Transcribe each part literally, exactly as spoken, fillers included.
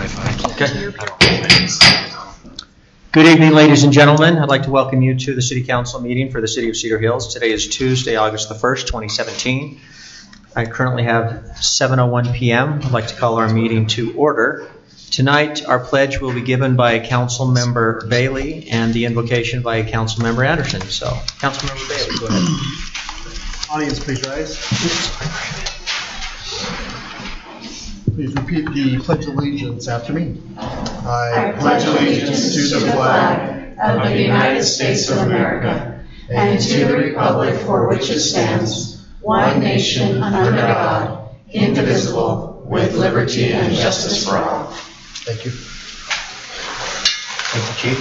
Okay. Good evening, ladies and gentlemen. I'd like to welcome you to the City Council meeting for the City of Cedar Hills. Today is Tuesday, August the first, twenty seventeen. I currently have seven oh one p.m. I'd like to call our meeting to order. Tonight, our pledge will be given by Council Member Bailey and the invocation by Council Member Anderson. So, Council Member Bailey, go ahead. Audience, please rise. Please repeat the Pledge of Allegiance after me. I pledge allegiance to the flag of the United States of America and to the republic for which it stands, one nation under God, indivisible, with liberty and justice for all. Thank you. Thank you,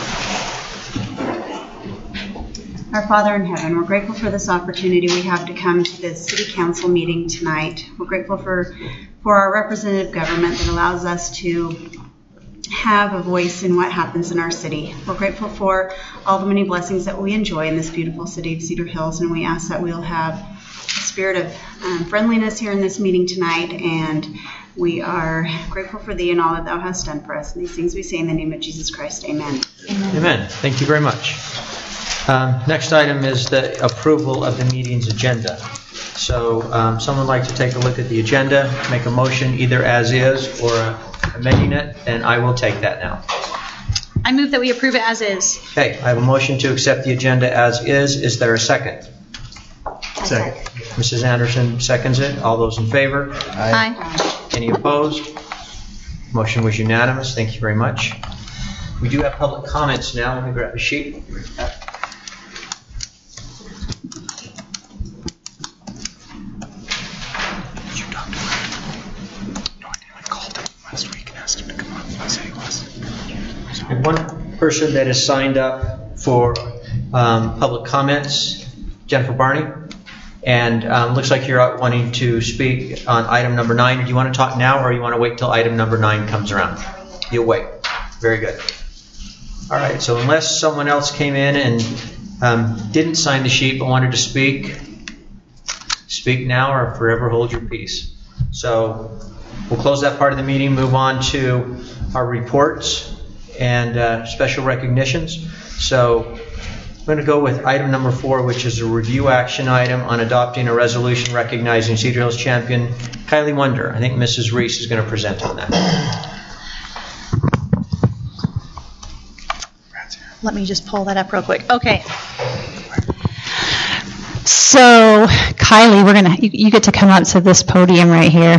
Chief. Our Father in heaven, we're grateful for this opportunity we have to come to this City Council meeting tonight. We're grateful for, for our representative government that allows us to have a voice in what happens in our city. We're grateful for all the many blessings that we enjoy in this beautiful city of Cedar Hills, and we ask that we'll have a spirit of um, friendliness here in this meeting tonight, and we are grateful for thee and all that thou hast done for us. And these things we say in the name of Jesus Christ. Amen. Amen. Amen. Thank you very much. Um, next item is the approval of the meeting's agenda. So um, someone would like to take a look at the agenda, make a motion either as is or uh, amending it, and I will take that now. I move that we approve it as is. Okay, I have a motion to accept the agenda as is. Is there a second? Second. Missus Anderson seconds it. All those in favor? Aye. Aye. Any opposed? Motion was unanimous. Thank you very much. We do have public comments now. Let me grab a sheet. I have one person that has signed up for um, public comments, Jennifer Barney, and um, looks like you're out wanting to speak on item number nine. Do you want to talk now, or you want to wait till item number nine comes around? You'll wait. Very good. All right. So unless someone else came in and um, didn't sign the sheet but wanted to speak, speak now or forever hold your peace. So we'll close that part of the meeting. Move on to our reports and uh, special recognitions. So I'm going to go with item number four, which is a review action item on adopting a resolution recognizing Cedar Hills champion Kylie Wonder. I think Missus Reese is going to present on that. Let me just pull that up real quick. Okay. So, Kylie, we're gonna you, you get to come up to this podium right here.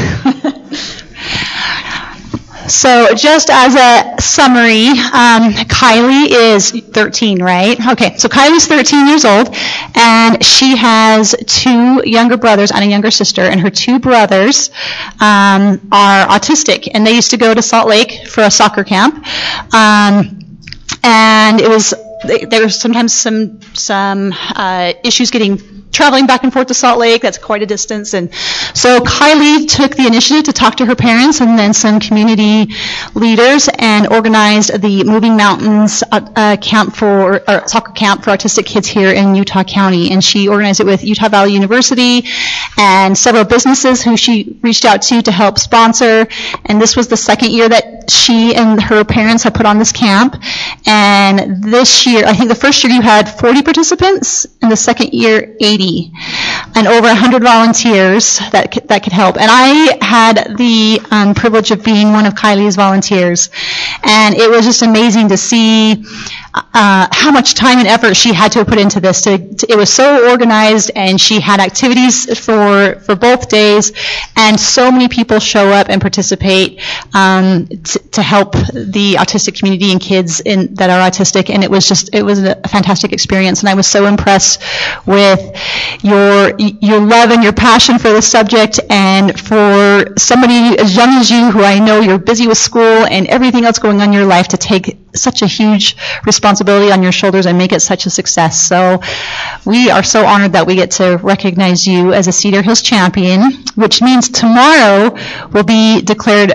So just as a summary, um, Kylie is thirteen, right? Okay, so Kylie's thirteen years old, and she has two younger brothers and a younger sister, and her two brothers um, are autistic, and they used to go to Salt Lake for a soccer camp, um, and it was there was sometimes some some uh, issues getting traveling back and forth to Salt Lake. That's quite a distance. And so Kylie took the initiative to talk to her parents and then some community leaders and organized the Moving Mountains uh, camp for, or soccer camp for autistic kids here in Utah County. And she organized it with Utah Valley University and several businesses who she reached out to to help sponsor. And this was the second year that she and her parents had put on this camp. And this year, I think the first year you had forty participants, and the second year, eighty. And over one hundred volunteers that could, that could help. And I had the um, privilege of being one of Kylie's volunteers. And it was just amazing to see uh, how much time and effort she had to put into this. To, to, it was so organized, and she had activities for, for both days. And so many people show up and participate um, t- to help the autistic community and kids in, that are autistic. And it was just, it was a fantastic experience. And I was so impressed with your your love and your passion for the subject, and for somebody as young as you, who I know you're busy with school and everything else going on in your life, to take such a huge responsibility on your shoulders and make it such a success. So we are so honored that we get to recognize you as a Cedar Hills champion, which means tomorrow will be declared Kylie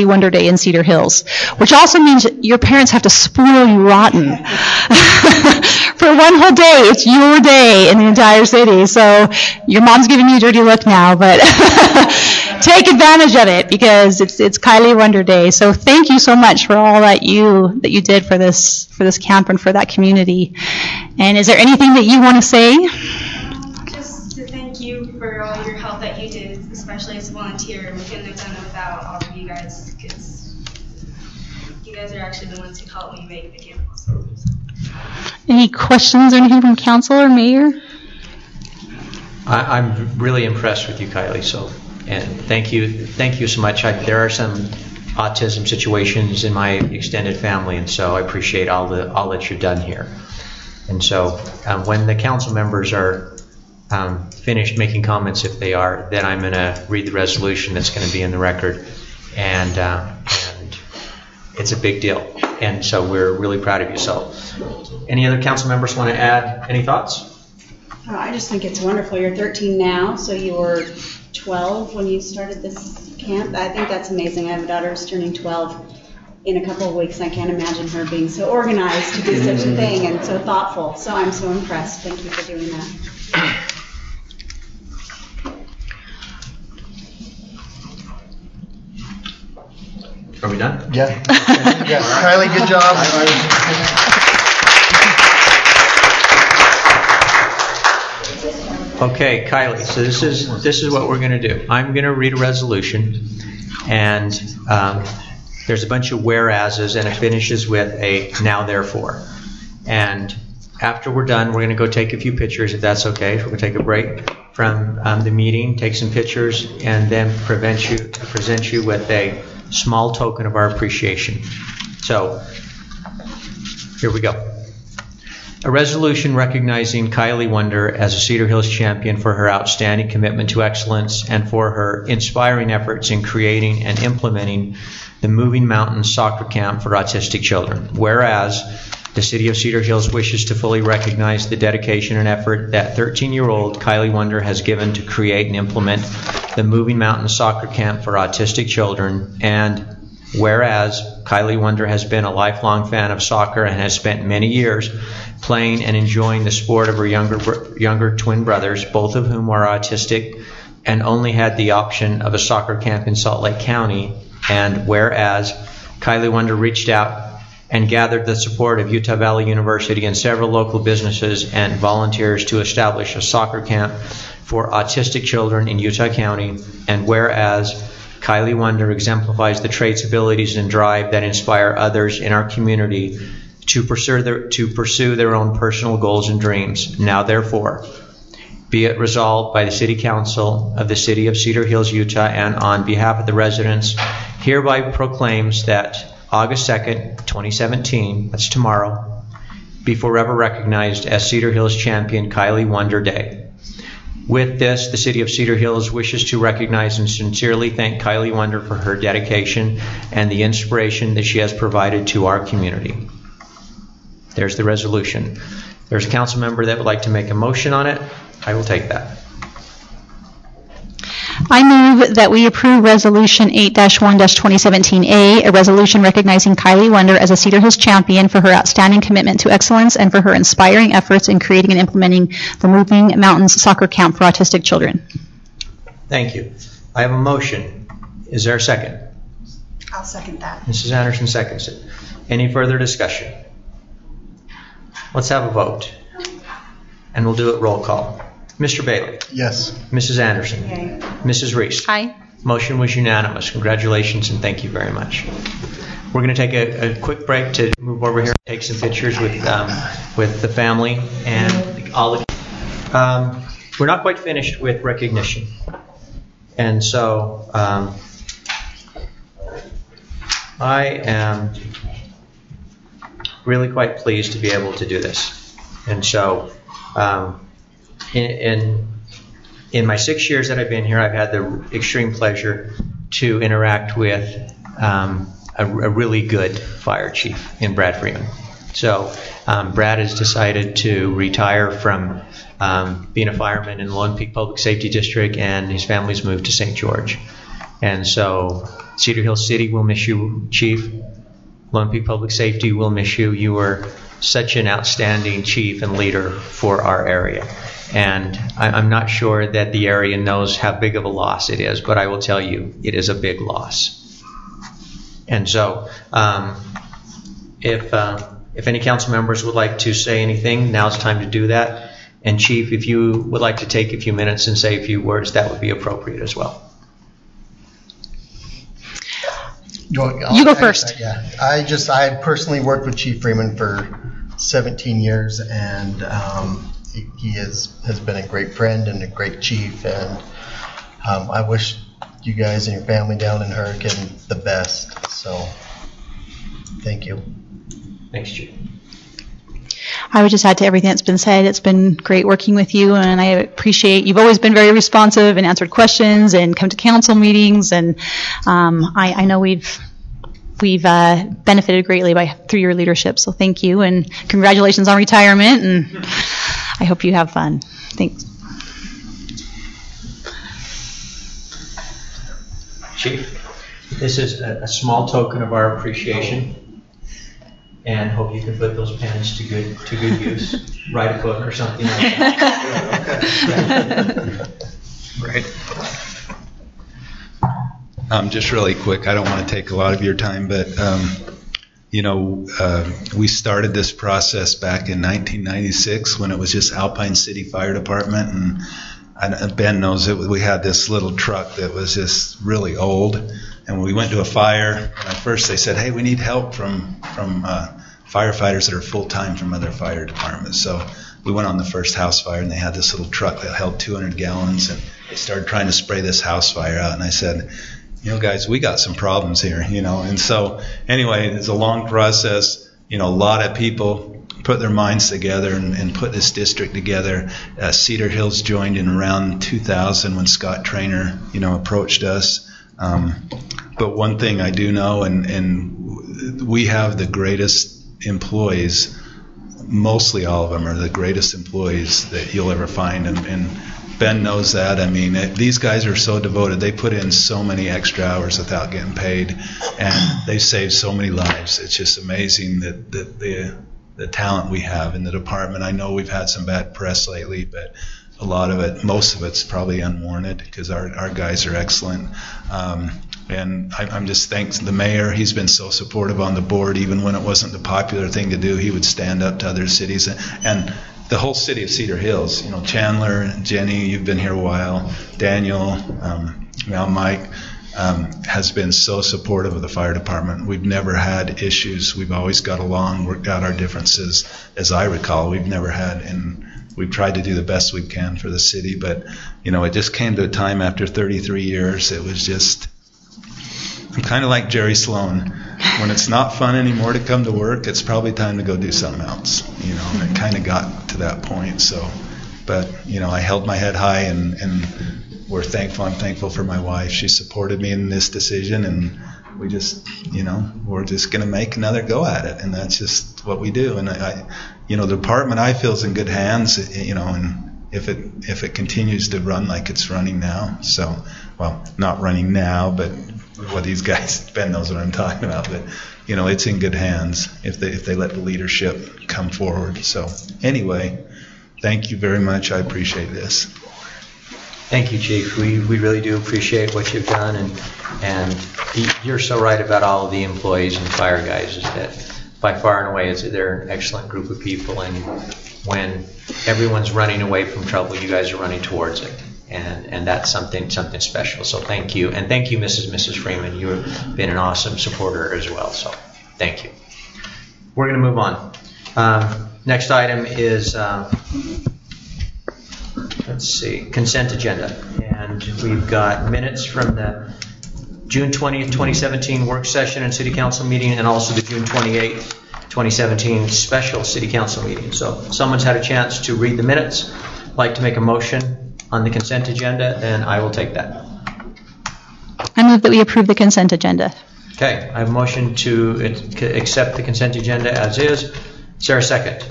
Wonder Day in Cedar Hills, which also means your parents have to spoil you rotten. For one whole day, it's your day in the entire city. So your mom's giving you a dirty look now, but take advantage of it because it's it's Kylie Wonder Day. So thank you so much for all that you that you did for this for this camp and for that community. And is there anything that you want to say? Just to thank you for all your help that you did, especially as a volunteer. We couldn't have done it without all of you guys, because you guys are actually the ones who helped me make the camp possible. Any questions or anything from council or mayor? I, I'm really impressed with you, Kylie. So, and thank you, thank you so much. I, there are some autism situations in my extended family, and so I appreciate all the all that you've done here. And so, um, when the council members are um, finished making comments, if they are, then I'm going to read the resolution that's going to be in the record, and uh, and it's a big deal. And so we're really proud of you. So, any other council members want to add any thoughts? Oh, I just think it's wonderful. You're thirteen now, so you were twelve when you started this camp. I think that's amazing. I have a daughter who's turning twelve in a couple of weeks. I can't imagine her being so organized to do such a thing and so thoughtful. So I'm so impressed. Thank you for doing that. Are we done? Yeah. Yes. Kylie, good job. Okay, Kylie, so this is this is what we're going to do. I'm going to read a resolution, and um, there's a bunch of whereases, and it finishes with a now therefore. And after we're done, we're going to go take a few pictures, if that's okay. We're going to take a break from um, the meeting, take some pictures, and then prevent you, present you with a small token of our appreciation. So, here we go. A resolution recognizing Kylie Wonder as a Cedar Hills champion for her outstanding commitment to excellence and for her inspiring efforts in creating and implementing the Moving Mountains Soccer Camp for autistic children. Whereas the City of Cedar Hills wishes to fully recognize the dedication and effort that thirteen-year-old Kylie Wonder has given to create and implement the Moving Mountains Soccer Camp for autistic children, and whereas Kylie Wonder has been a lifelong fan of soccer and has spent many years playing and enjoying the sport of her younger younger twin brothers, both of whom are autistic, and only had the option of a soccer camp in Salt Lake County, and whereas Kylie Wonder reached out and gathered the support of Utah Valley University and several local businesses and volunteers to establish a soccer camp for autistic children in Utah County, and whereas Kylie Wonder exemplifies the traits, abilities, and drive that inspire others in our community to pursue their, to pursue their own personal goals and dreams. Now, therefore, be it resolved by the City Council of the City of Cedar Hills, Utah, and on behalf of the residents, hereby proclaims that August second, twenty seventeen, that's tomorrow, be forever recognized as Cedar Hills Champion Kylie Wonder Day. With this, the City of Cedar Hills wishes to recognize and sincerely thank Kylie Wonder for her dedication and the inspiration that she has provided to our community. There's the resolution. There's a council member that would like to make a motion on it. I will take that. I move that we approve Resolution eight dash one dash twenty seventeen A, a resolution recognizing Kylie Wonder as a Cedar Hills champion for her outstanding commitment to excellence and for her inspiring efforts in creating and implementing the Moving Mountains Soccer Camp for autistic children. Thank you. I have a motion. Is there a second? I'll second that. Missus Anderson seconds it. Any further discussion? Let's have a vote. And we'll do it roll call. Mister Bailey. Yes. Missus Anderson. Yay. Missus Reese. Aye. Motion was unanimous. Congratulations and thank you very much. We're going to take a, a quick break to move over here and take some pictures with um, with the family and all of um, we're not quite finished with recognition. And so um, I am really quite pleased to be able to do this. And so um, in, in in my six years that I've been here, I've had the extreme pleasure to interact with um, a, a really good fire chief in Brad Freeman. So um, Brad has decided to retire from um, being a fireman in the Lone Peak Public Safety District, and his family's moved to Saint George. And so Cedar Hill City will miss you, Chief. Lone Peak Public Safety will miss you. You were such an outstanding chief and leader for our area. And I, I'm not sure that the area knows how big of a loss it is, but I will tell you, it is a big loss. And so, um, if uh, if any council members would like to say anything, now's the time to do that. And Chief, if you would like to take a few minutes and say a few words, that would be appropriate as well. You go first. Yeah, I just, I personally worked with Chief Freeman for seventeen years, and um, he, he is, has been a great friend and a great chief, and um, I wish you guys and your family down in Hurricane the best, so thank you. Thanks, Chief. I would just add to everything that's been said. It's been great working with you, and I appreciate you've always been very responsive and answered questions and come to council meetings. And um, I, I know we've we've uh, benefited greatly by through your leadership. So thank you, and congratulations on retirement. And I hope you have fun. Thanks, Chief. This is a, a small token of our appreciation. And hope you can put those pens to good to good use. Write a book or something like that. Right. Um, just really quick, I don't want to take a lot of your time, but um, you know, uh, we started this process back in nineteen ninety-six when it was just Alpine City Fire Department, and, and Ben knows it. We had this little truck that was just really old. And when we went to a fire, and at first they said, hey, we need help from from uh, firefighters that are full-time from other fire departments. So we went on the first house fire, and they had this little truck that held two hundred gallons, and they started trying to spray this house fire out. And I said, you know, guys, we got some problems here, you know. And so anyway, it's a long process. You know, a lot of people put their minds together and, and put this district together. Uh, Cedar Hills joined in around two thousand when Scott Traynor, you know, approached us. Um, but one thing I do know, and, and we have the greatest employees, mostly all of them are the greatest employees that you'll ever find, and, and Ben knows that. I mean, it, these guys are so devoted. They put in so many extra hours without getting paid, and they save so many lives. It's just amazing that, that the, the talent we have in the department. I know we've had some bad press lately, but a lot of it, most of it's probably unwarranted because our, our guys are excellent. Um, and I, I'm just thanks the mayor. He's been so supportive on the board, even when it wasn't the popular thing to do. He would stand up to other cities, and, and the whole city of Cedar Hills. You know, Chandler, Jenny, you've been here a while. Daniel, um, now Mike um, has been so supportive of the fire department. We've never had issues. We've always got along, worked out our differences. As I recall, we've never had, and we've tried to do the best we can for the city, but, you know, it just came to a time after thirty-three years, it was just, I'm kind of like Jerry Sloan. When it's not fun anymore to come to work, it's probably time to go do something else, you know, and it kind of got to that point, so, but, you know, I held my head high, and, and we're thankful, I'm thankful for my wife. She supported me in this decision, and we just, you know, we're just going to make another go at it, and that's just what we do. And I, I, you know, the department I feel is in good hands, you know, and if it if it continues to run like it's running now, so, well, not running now, but what these guys, Ben knows what I'm talking about, but, you know, it's in good hands if they if they let the leadership come forward. So anyway, thank you very much. I appreciate this. Thank you, Chief. We we really do appreciate what you've done, and and you're so right about all of the employees and fire guys. Is that by far and away, it's, they're an excellent group of people, and when everyone's running away from trouble, you guys are running towards it, and and that's something something special. So thank you, and thank you, Missus and Missus Freeman. You've been an awesome supporter as well. So thank you. We're going to move on. Um, next item is. Uh, Let's see, consent agenda. And we've got minutes from the June twentieth, twenty seventeen work session and city council meeting, and also the June twenty-eighth, twenty seventeen special city council meeting. So if someone's had a chance to read the minutes, like to make a motion on the consent agenda, then I will take that. I move that we approve the consent agenda. Okay, I have a motion to accept the consent agenda as is. Is there a second?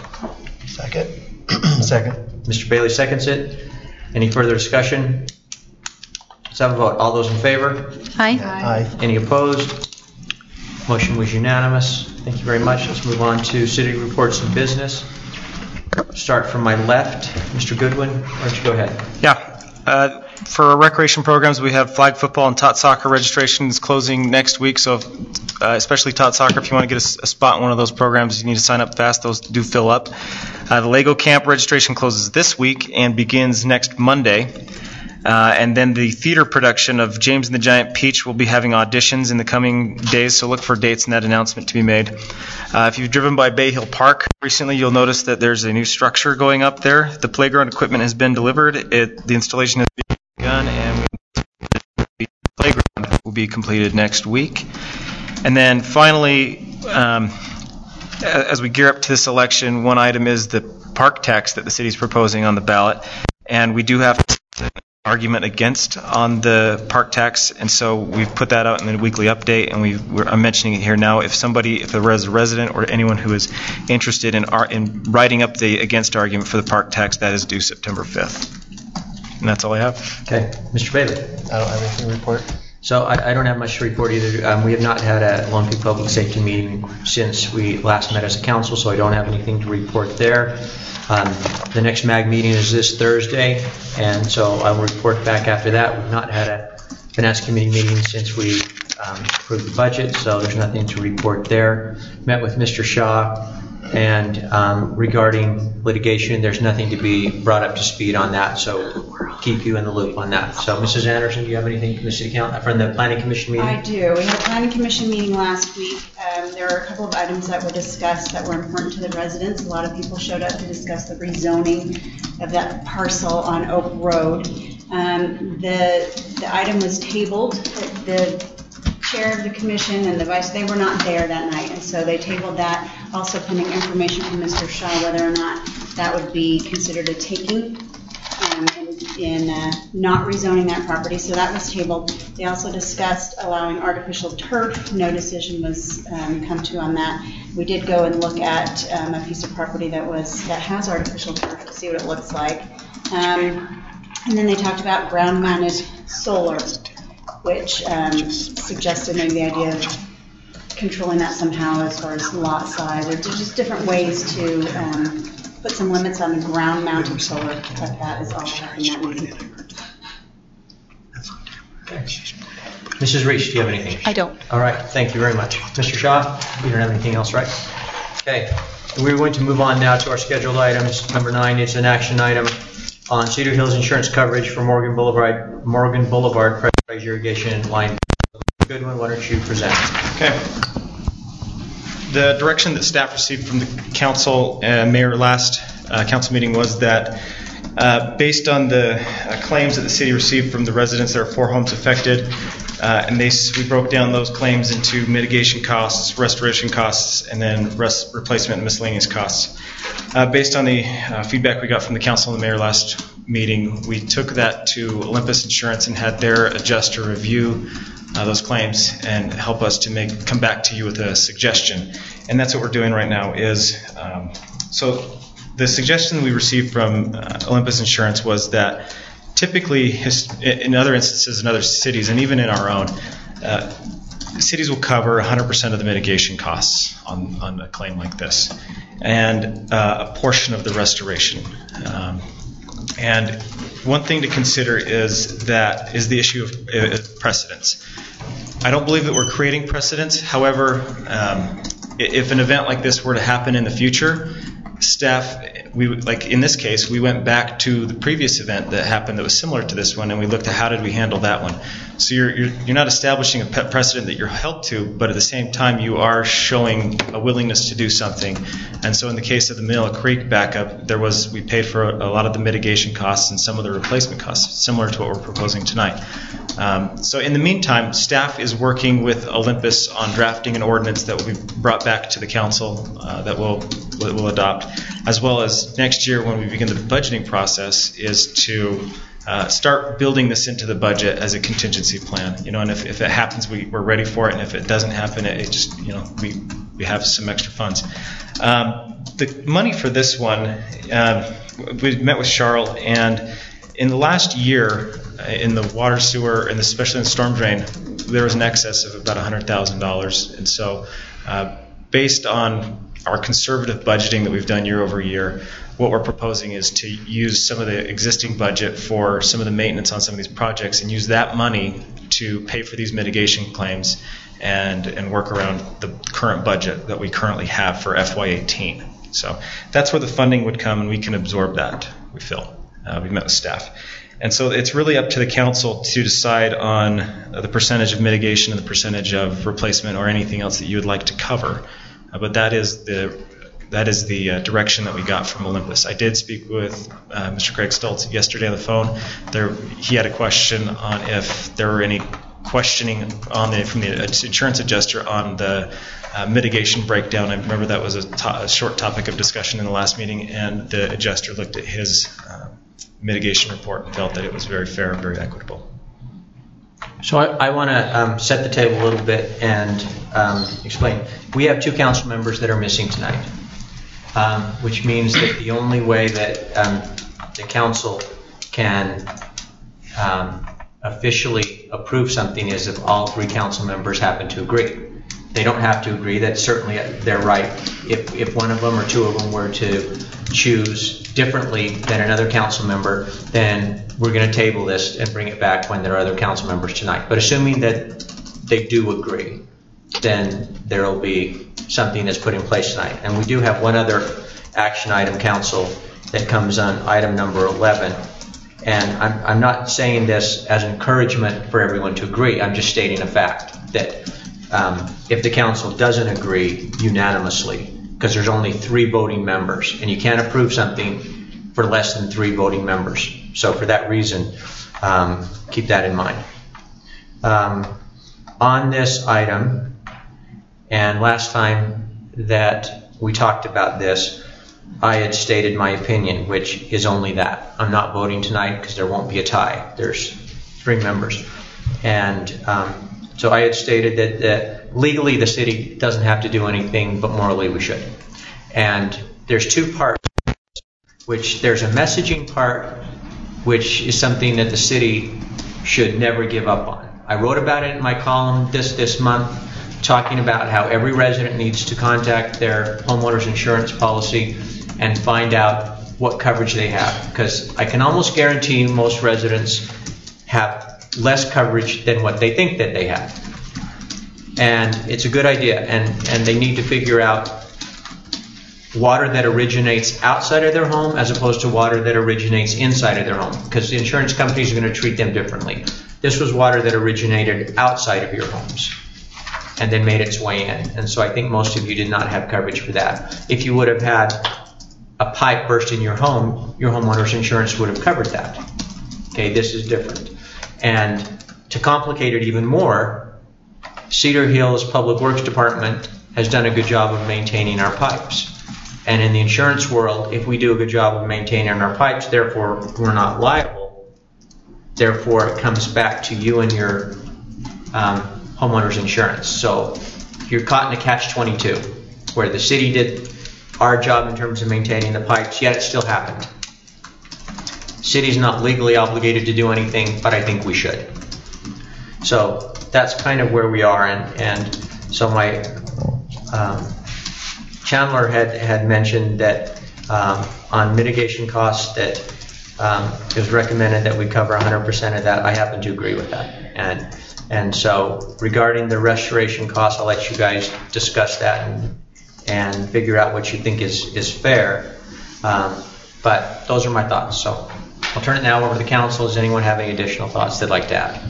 Second. Second. Mister Bailey seconds it. Any further discussion? Let's have a vote. All those in favor? Aye. Aye. Any opposed? Motion was unanimous. Thank you very much. Let's move on to city reports and business. Start from my left. Mister Goodwin, why don't you go ahead? Yeah. Uh, for recreation programs, we have flag football and tot soccer registrations closing next week. So, if, uh, especially tot soccer, if you want to get a, a spot in one of those programs, you need to sign up fast. Those do fill up. Uh, the Lego camp registration closes this week and begins next Monday. Uh, and then the theater production of James and the Giant Peach will be having auditions in the coming days, so look for dates and that announcement to be made. Uh, if you've driven by Bay Hill Park recently, you'll notice that there's a new structure going up there. The playground equipment has been delivered. It, the installation has begun, and the playground will be completed next week. And then finally, um, as we gear up to this election, one item is the park tax that the city is proposing on the ballot, and we do have to argument against on the park tax, and so we've put that out in the weekly update, and we we're, I'm mentioning it here now. If somebody, if there is a resident or anyone who is interested in our, in writing up the against argument for the park tax, that is due September fifth. And that's all I have. Okay. Mister Bailey? I don't have anything to report. So I, I don't have much to report either. Um, we have not had a Lone Peak Public Safety meeting since we last met as a council, so I don't have anything to report there. Um, the next MAG meeting is this Thursday, and so I will report back after that. We've not had a Finance Committee meeting since we um, approved the budget, so there's nothing to report there. Met with Mister Shaw, and um, regarding litigation, there's nothing to be brought up to speed on that, so keep you in the loop on that. So Missus Anderson, do you have anything from the City Council, from the Planning Commission meeting? I do. We had a Planning Commission meeting last week. Um, there are a couple of items that were discussed that were important to the residents. A lot of people showed up to discuss the rezoning of that parcel on Oak Road. Um, the, the item was tabled. The chair of the commission and the vice, they were not there that night, and so they tabled that, also pending information from Mister Shaw whether or not that would be considered a taking um, in, in uh, not rezoning that property, so that was tabled. They also discussed allowing artificial turf. No decision was um, come to on that. We did go and look at um, a piece of property that was that has artificial turf to see what it looks like. Um, and then they talked about ground-mounted solar, which um, suggested maybe the idea of controlling that somehow as far as lot size, or just different ways to um, put some limits on the ground-mounted solar. But that is all in that meeting. Missus Reach, do you have anything? I don't. All right, thank you very much. Mister Shaw, you don't have anything else, right? Okay, we're going to move on now to our scheduled items. Number nine is an action item on Cedar Hills insurance coverage for Morgan Boulevard, Morgan Boulevard pressurized irrigation line. Goodwin, why don't you present? Okay. The direction that staff received from the council and mayor last uh, council meeting was that uh, based on the uh, claims that the city received from the residents, there are four homes affected, uh, and they we broke down those claims into mitigation costs, restoration costs, and then rest, replacement and miscellaneous costs. Uh, based on the uh, feedback we got from the council and the mayor last meeting, we took that to Olympus Insurance and had their adjuster review uh, those claims and help us to make come back to you with a suggestion. And that's what we're doing right now. Is um, so the suggestion we received from uh, Olympus Insurance was that typically, his, in other instances in other cities and even in our own, uh, cities will cover one hundred percent of the mitigation costs on, on a claim like this, and uh, a portion of the restoration. Um, and one thing to consider is that is the issue of uh, precedence. I don't believe that we're creating precedents. However, um, if an event like this were to happen in the future, staff, we like in this case, we went back to the previous event that happened that was similar to this one, and we looked at how did we handle that one. So you're you're, you're not establishing a precedent that you're held to, but at the same time you are showing a willingness to do something. And so in the case of the Manila Creek backup, there was we paid for a, a lot of the mitigation costs and some of the replacement costs, similar to what we're proposing tonight. Um, so in the meantime, staff is working with Olympus on drafting an ordinance that will be brought back to the council uh, that will will adopt, as well as next year when we begin the budgeting process, is to uh, start building this into the budget as a contingency plan. You know, and if, if it happens, we, we're ready for it, and if it doesn't happen, it, it just you know we we have some extra funds. Um, the money for this one, uh, we met with Charles and. in the last year, uh, in the water sewer, and especially in the storm drain, there was an excess of about one hundred thousand dollars. And so uh, based on our conservative budgeting that we've done year over year, what we're proposing is to use some of the existing budget for some of the maintenance on some of these projects and use that money to pay for these mitigation claims and, and work around the current budget that we currently have for F Y eighteen. So that's where the funding would come, and we can absorb that, we feel. Uh, we've met with staff. And so it's really up to the council to decide on uh, the percentage of mitigation and the percentage of replacement or anything else that you would like to cover. Uh, but that is the that is the uh, direction that we got from Olympus. I did speak with uh, Mister Craig Stoltz yesterday on the phone. There, he had a question on if there were any questioning on the from the insurance adjuster on the uh, mitigation breakdown. I remember that was a, to- a short topic of discussion in the last meeting, and the adjuster looked at his uh, mitigation report and felt that it was very fair and very equitable. So I, I want to um, set the table a little bit and um, explain. We have two council members that are missing tonight, um, which means that the only way that um, the council can um, officially approve something is if all three council members happen to agree. They don't have to agree. That's certainly their right. If, if one of them or two of them were to choose differently than another council member, then we're going to table this and bring it back when there are other council members tonight. But assuming that they do agree, then there will be something that's put in place tonight. And we do have one other action item, council, that comes on item number eleven. And I'm, I'm not saying this as encouragement for everyone to agree. I'm just stating a fact that um, if the council doesn't agree unanimously, because there's only three voting members, and you can't approve something for less than three voting members. So for that reason, um, keep that in mind. Um, on this item, and last time that we talked about this, I had stated my opinion, which is only that. I'm not voting tonight because there won't be a tie. There's three members. And um, so I had stated that, that legally the city doesn't have to do anything, but morally we should. And there's two parts, which there's a messaging part, which is something that the city should never give up on. I wrote about it in my column this, this month, talking about how every resident needs to contact their homeowner's insurance policy and find out what coverage they have. Because I can almost guarantee you most residents have less coverage than what they think that they have. And it's a good idea, and, and they need to figure out water that originates outside of their home as opposed to water that originates inside of their home, because the insurance companies are going to treat them differently. This was water that originated outside of your homes and then made its way in. And so I think most of you did not have coverage for that. If you would have had a pipe burst in your home, your homeowner's insurance would have covered that. Okay, this is different. And to complicate it even more, Cedar Hills Public Works Department has done a good job of maintaining our pipes. And in the insurance world, if we do a good job of maintaining our pipes, therefore we're not liable. Therefore, it comes back to you and your um, homeowner's insurance. So you're caught in a catch twenty-two, where the city did our job in terms of maintaining the pipes, yet it still happened. City's not legally obligated to do anything, but I think we should. So that's kind of where we are, and, and so my um, Chandler had, had mentioned that um, on mitigation costs that um, it was recommended that we cover one hundred percent of that. I happen to agree with that. And and so regarding the restoration costs, I'll let you guys discuss that and, and figure out what you think is, is fair. Um, but those are my thoughts. So I'll turn it now over to the council. Does anyone have any additional thoughts they'd like to add?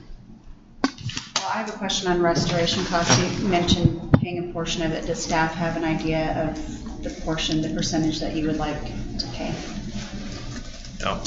Well, I have a question on restoration costs. You mentioned paying a portion of it. Does staff have an idea of the portion, the percentage that you would like to pay? No.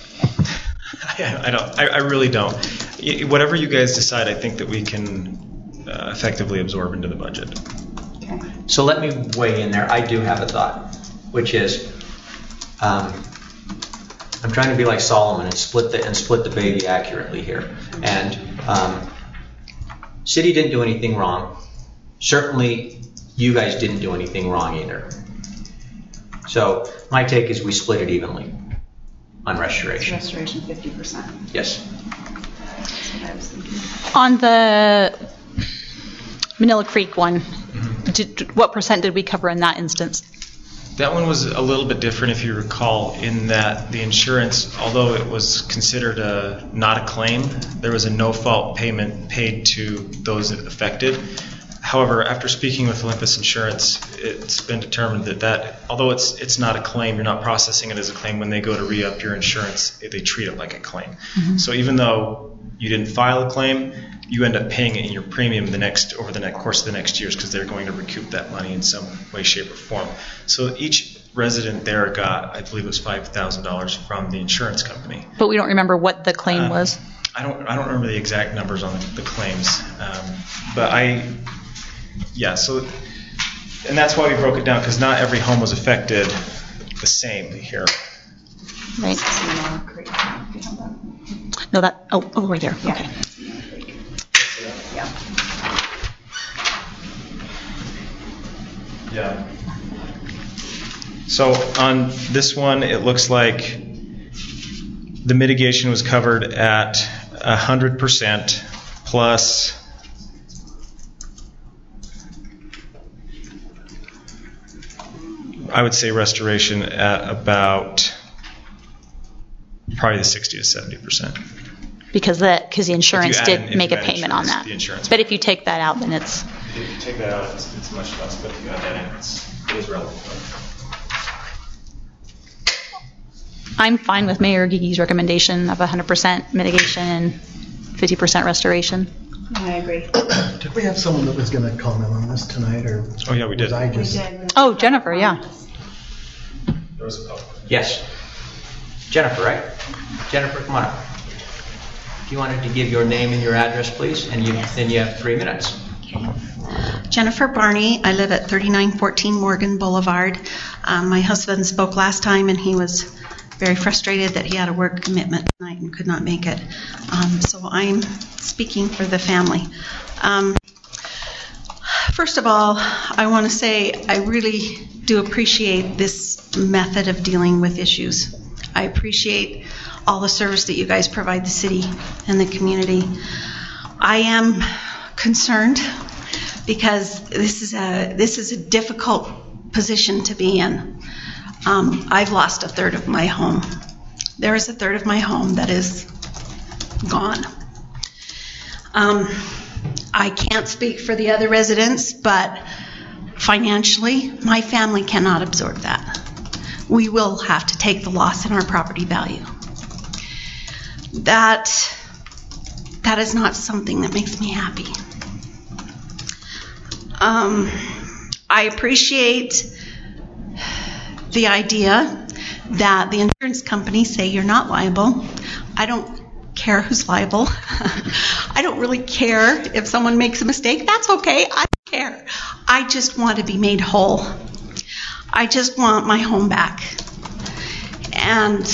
I, I don't. I, I really don't. Whatever you guys decide, I think that we can uh, effectively absorb into the budget. Okay. So let me weigh in there. I do have a thought, which is um, I'm trying to be like Solomon and split the and split the baby accurately here. And um, city didn't do anything wrong. Certainly, you guys didn't do anything wrong either. So my take is we split it evenly. on restoration. Restoration fifty percent. Yes. That's what I was thinking. On the Manila Creek one, did, what percent did we cover in that instance? That one was a little bit different, if you recall, in that the insurance, although it was considered a, not a claim, there was a no-fault payment paid to those affected. However, after speaking with Olympus Insurance, it's been determined that, that although it's it's not a claim, you're not processing it as a claim. When they go to re-up your insurance, they treat it like a claim. Mm-hmm. So even though you didn't file a claim, you end up paying it in your premium the next over the next course of the next years, because they're going to recoup that money in some way, shape, or form. So each resident there got, I believe it was five thousand dollars from the insurance company. But we don't remember what the claim Uh, was. I don't I don't remember the exact numbers on the, the claims, um, but I, yeah. So, and that's why we broke it down, because not every home was affected the same here. Right. No, that. Oh, oh, right there. Yeah. Okay. Yeah. Yeah. So on this one, it looks like the mitigation was covered at one hundred percent plus I would say restoration at about probably the sixty to seventy percent. Because the because the insurance add did in- if make you a add payment on insurance, that. the insurance. But if you take that out, then it's If you take that out, it's, it's much less, but if you add that in, it's, it is relevant. I'm fine with Mayor Gigi's recommendation of one hundred percent mitigation and fifty percent restoration. I agree. Did we have someone that was going to comment on this tonight, or Oh, yeah, we did. was I We just? did. Oh, Jennifer, yeah. There was a public. Yes. Jennifer, right? Jennifer, come on up. If you wanted to give your name and your address, please, and you, then you have three minutes. Jennifer Barney. I live at thirty-nine fourteen Morgan Boulevard. Um, my husband spoke last time, and he was very frustrated that he had a work commitment tonight and could not make it. Um, so I'm speaking for the family. Um, first of all, I want to say I really do appreciate this method of dealing with issues. I appreciate all the service that you guys provide the city and the community. I am concerned because this is a this is a difficult position to be in. Um, I've lost a third of my home. There is a third of my home that is gone. Um, I can't speak for the other residents, but financially, my family cannot absorb that. We will have to take the loss in our property value. That, that is not something that makes me happy. Um, I appreciate the idea that the insurance companies say you're not liable. I don't care who's liable. I don't really care if someone makes a mistake. That's okay. I don't care. I just want to be made whole. I just want my home back. And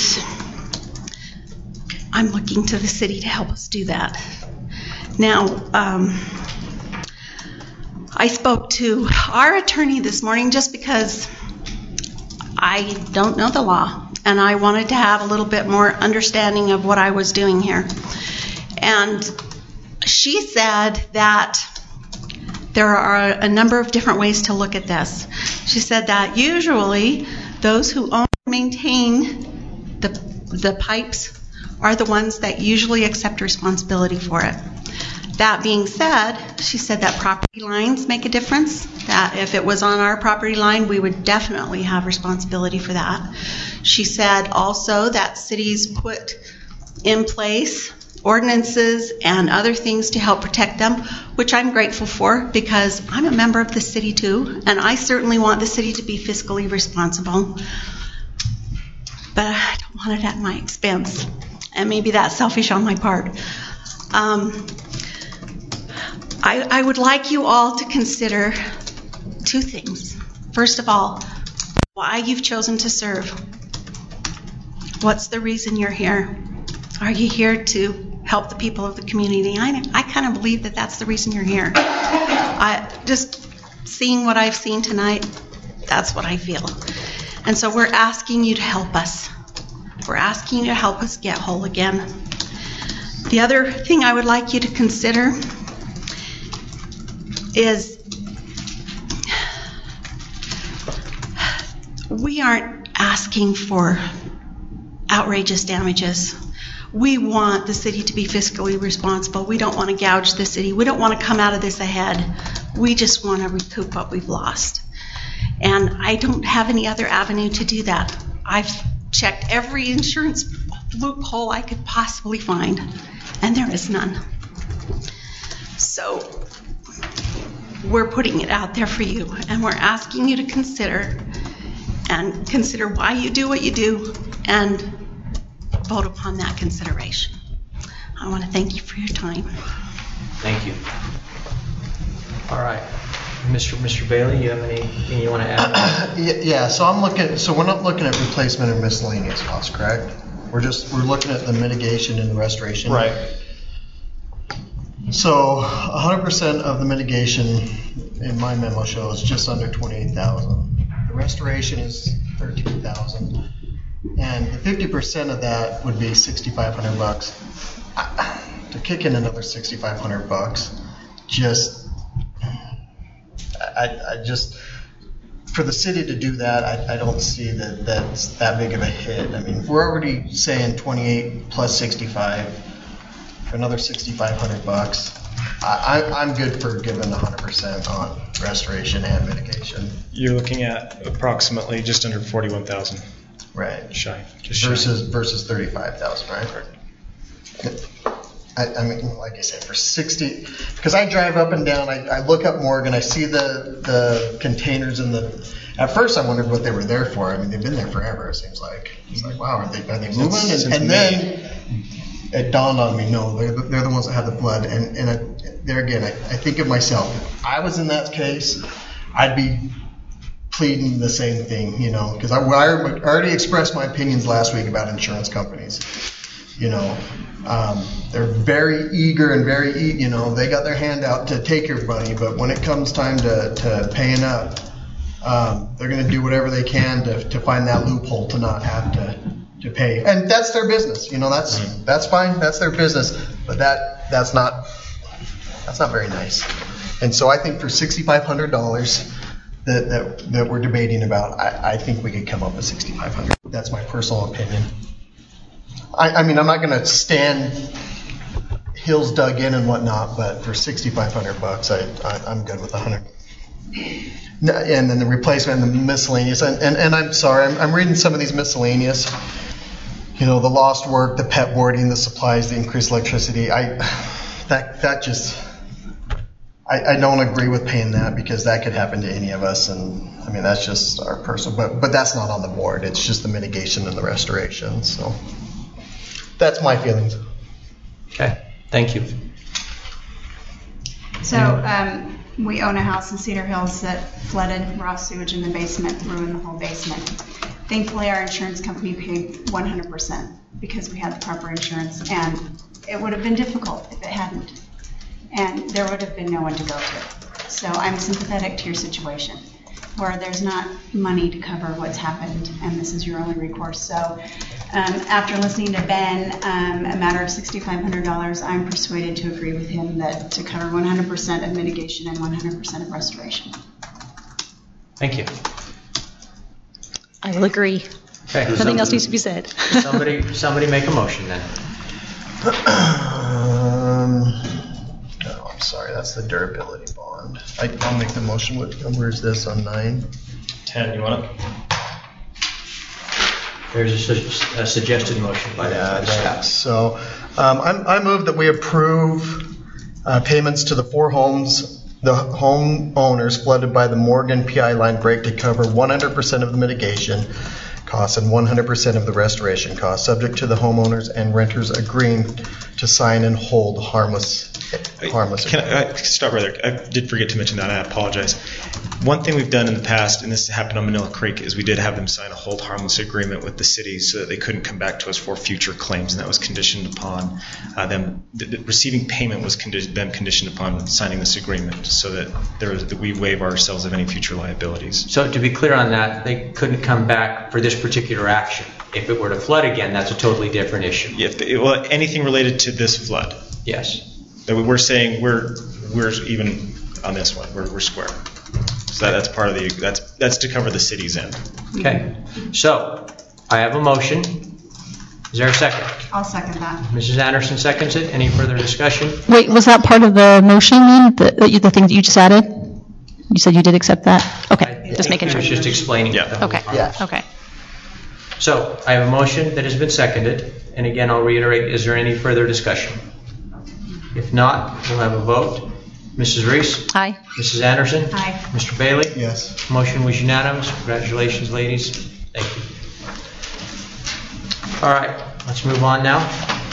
I'm looking to the city to help us do that. Now, um, I spoke to our attorney this morning just because I don't know the law, and I wanted to have a little bit more understanding of what I was doing here. And she said that there are a number of different ways to look at this. She said that usually those who own and maintain the, the pipes are the ones that usually accept responsibility for it. That being said, she said that property lines make a difference, that if it was on our property line, we would definitely have responsibility for that. She said also that cities put in place ordinances and other things to help protect them, which I'm grateful for because I'm a member of the city too, and I certainly want the city to be fiscally responsible. But I don't want it at my expense, and maybe that's selfish on my part. Um, I, I would like you all to consider two things. First of all, why you've chosen to serve. What's the reason you're here? Are you here to help the people of the community? I, I kind of believe that that's the reason you're here. I, just seeing what I've seen tonight, that's what I feel. And so we're asking you to help us. We're asking you to help us get whole again. The other thing I would like you to consider is we aren't asking for outrageous damages. We want the city to be fiscally responsible. We don't want to gouge the city. We don't want to come out of this ahead. We just want to recoup what we've lost. And I don't have any other avenue to do that. I've checked every insurance loophole I could possibly find, and there is none. So we're putting it out there for you, and we're asking you to consider and consider why you do what you do and vote upon that consideration. I want to thank you for your time. Thank you. All right. Mister Mister Bailey, you have anything you want to add? Yeah, yeah, so I'm looking, so we're not looking at replacement and miscellaneous costs, correct? We're just, we're looking at the mitigation and the restoration. Right. So one hundred percent of the mitigation in my memo shows just under twenty-eight thousand. The restoration is thirteen thousand. And the fifty percent of that would be sixty-five hundred bucks. I, to kick in another sixty-five hundred bucks, just, I, I just, for the city to do that, I, I don't see that that's that big of a hit. I mean, we're already saying twenty-eight plus sixty-five for another sixty-five hundred bucks. I, I, I'm good for giving one hundred percent on restoration and mitigation. You're looking at approximately just under forty-one thousand. Right. Shy. Just shy. Versus versus thirty-five thousand, right? I, I mean, like I said, for sixty, because I drive up and down, I, I look up Morgan, I see the the containers in the. At first, I wondered what they were there for. I mean, they've been there forever. It seems like it's like, wow, are they are they moving? Since- And, since and May. then it dawned on me, no, they're the, they're the ones that have the blood. And and I, there again, I, I think of myself. If I was in that case, I'd be pleading the same thing, you know, because I, I already expressed my opinions last week about insurance companies. You know, um, they're very eager and very, e- you know, they got their hand out to take your money, but when it comes time to, to paying up, um, they're going to do whatever they can to, to find that loophole to not have to, to pay. And that's their business, you know, that's mm-hmm. that's fine, that's their business, but that that's not that's not very nice. And so I think for sixty-five hundred dollars that, that that we're debating about, I, I think we could come up with sixty-five hundred dollars. That's my personal opinion. I, I mean, I'm not going to stand hills dug in and whatnot, but for sixty-five hundred bucks, I, I I'm good with one hundred. And then the replacement and the miscellaneous, and, and, and I'm sorry, I'm, I'm reading some of these miscellaneous. You know, the lost work, the pet boarding, the supplies, the increased electricity. I that that just I, I don't agree with paying that because that could happen to any of us, and I mean that's just our personal. But but that's not on the board. It's just the mitigation and the restoration. So. That's my feelings. Okay, thank you. So um, we own a house in Cedar Hills that flooded, raw sewage in the basement, ruined the whole basement. Thankfully, our insurance company paid one hundred percent because we had the proper insurance, and it would have been difficult if it hadn't. And there would have been no one to go to. So I'm sympathetic to your situation, where there's not money to cover what's happened, and this is your only recourse. So um, after listening to Ben, um, a matter of sixty-five hundred dollars, I'm persuaded to agree with him that to cover one hundred percent of mitigation and one hundred percent of restoration. Thank you. I will agree. Okay. Nothing else needs to be said. somebody, somebody make a motion then. um, oh, I'm sorry, that's the durability bond. I, I'll make the motion. What number is this on nine? ten, you want it? There's a, su- a suggested motion by the Yeah, by the staff. that's- so um, I'm, I move that we approve uh, payments to the four homes, the home owners flooded by the Morgan P I line break to cover one hundred percent of the mitigation costs and one hundred percent of the restoration costs, subject to the homeowners and renters agreeing to sign and hold harmless harmless. Can I, I stop right there? I did forget to mention that. I apologize. One thing we've done in the past, and this happened on Manila Creek, is we did have them sign a hold harmless agreement with the city so that they couldn't come back to us for future claims, and that was conditioned upon uh, them the, the receiving payment was condi- them conditioned upon signing this agreement, so that there was, that we waive ourselves of any future liabilities. So to be clear on that, they couldn't come back for this particular action. If it were to flood again, that's a totally different issue. If the, well, anything related to this flood, Yes. that we're saying we're we're even on this one, we're, we're square. So that, that's part of the that's that's to cover the city's end. Okay. So I have a motion. Is there a second? I'll second that. Missus Anderson seconds it. Any further discussion? Wait, was that part of the motion then, the, the, the thing that you just added? You said you did accept that? Okay, just making I sure. was just explaining. Yeah. the whole Okay, process. okay. So I have a motion that has been seconded. And again, I'll reiterate, is there any further discussion? If not, we'll have a vote. Missus Reese? Aye. Missus Anderson? Aye. Mister Bailey? Yes. Motion was unanimous. Congratulations, ladies. Thank you. All right, let's move on now.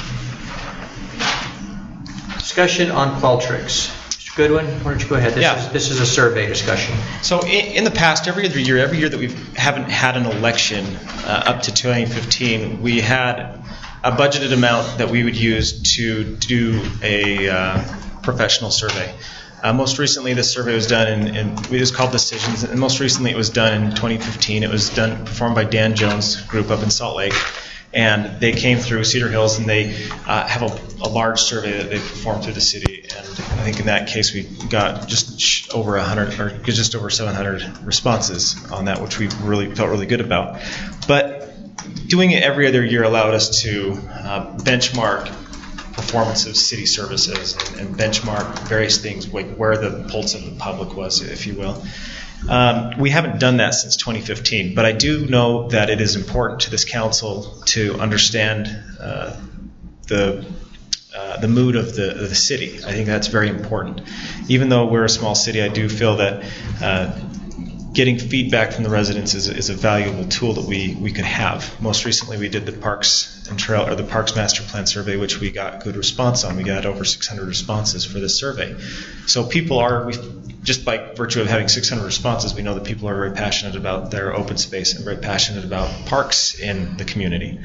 Discussion on Qualtrics. Mister Goodwin, why don't you go ahead? This Yeah. is, this is a survey discussion. So in, in the past, every other year, every year that we haven't had an election uh, up to twenty fifteen, we had a budgeted amount that we would use to do a uh, professional survey. Uh, most recently, this survey was done in, in it was called Decisions, and most recently it was done in twenty fifteen. It was done performed by Dan Jones Group up in Salt Lake, and they came through Cedar Hills, and they uh, have a, a large survey that they performed through the city. And I think in that case we got just sh- over a hundred, or just over seven hundred responses on that, which we really felt really good about. But doing it every other year allowed us to uh, benchmark performance of city services and, and benchmark various things, like where the pulse of the public was, if you will. Um, we haven't done that since twenty fifteen, but I do know that it is important to this council to understand uh, the uh, the mood of the of the city. I think that's very important. Even though we're a small city, I do feel that uh, getting feedback from the residents is, is a valuable tool that we, we could have. Most recently, we did the Parks and Trail or the Parks Master Plan survey, which we got good response on. We got over six hundred responses for this survey. So people are, we, just by virtue of having six hundred responses, we know that people are very passionate about their open space and very passionate about parks in the community.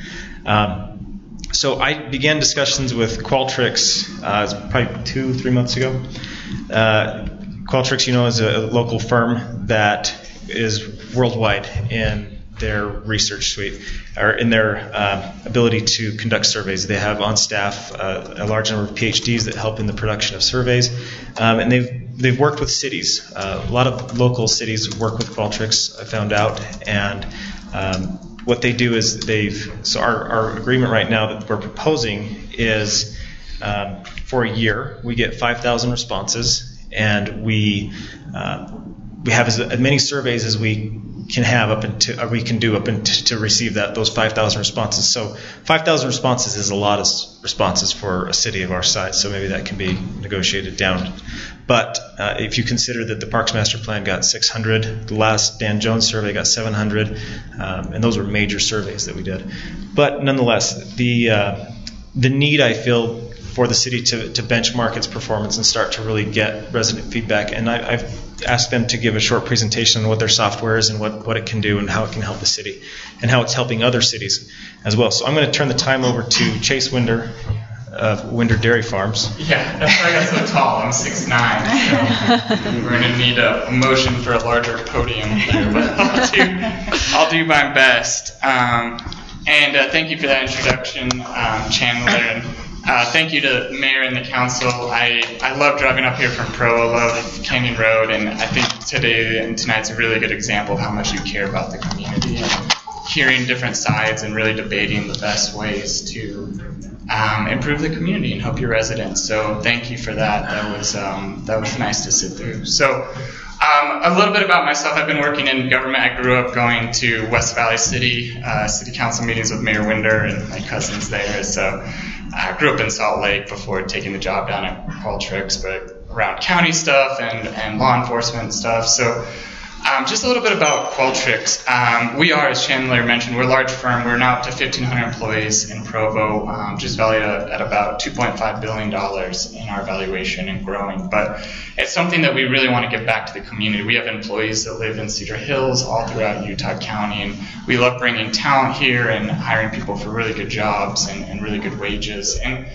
Um, so I began discussions with Qualtrics uh, probably two, three months ago. Uh, Qualtrics, you know, is a local firm that is worldwide in their research suite, or in their uh, ability to conduct surveys. They have on staff uh, a large number of P H Ds that help in the production of surveys, um, and they've they've worked with cities. Uh, a lot of local cities work with Qualtrics, I found out, and um, what they do is they've so our, our agreement right now that we're proposing is um, for a year we get five thousand responses. And we uh, we have as, as many surveys as we can have up into, or we can do up into, to receive that those five thousand responses. So five thousand responses is a lot of responses for a city of our size. So maybe that can be negotiated down. But uh, if you consider that the Parks Master Plan got six hundred, the last Dan Jones survey got seven hundred, um, and those were major surveys that we did. But nonetheless, the uh, the need I feel for the city to, to benchmark its performance and start to really get resident feedback. And I, I've asked them to give a short presentation on what their software is and what, what it can do and how it can help the city and how it's helping other cities as well. So I'm going to turn the time over to Chase Winder of Winder Dairy Farms. Yeah, that's why I got so tall. I'm six nine, so we're going to need a motion for a larger podium here, but I'll do, I'll do my best. Um, and uh, thank you for that introduction, um, Chandler. And, Uh, thank you to the mayor and the council. I, I love driving up here from Pro. I love Canyon Road, and I think today and tonight's a really good example of how much you care about the community and hearing different sides and really debating the best ways to um, improve the community and help your residents. So thank you for that. That was um, that was nice to sit through. So um, a little bit about myself. I've been working in government. I grew up going to West Valley City uh, city council meetings with Mayor Winder and my cousins there. So I grew up in Salt Lake before taking the job down at Qualtrics, but around county stuff and, and law enforcement stuff. So um, just a little bit about Qualtrics. Um, we are, as Chandler mentioned, we're a large firm. We're now up to fifteen hundred employees in Provo, um, just valued at, at about two point five billion dollars in our valuation and growing. But it's something that we really want to give back to the community. We have employees that live in Cedar Hills all throughout Utah County, and we love bringing talent here and hiring people for really good jobs and, and really good wages. And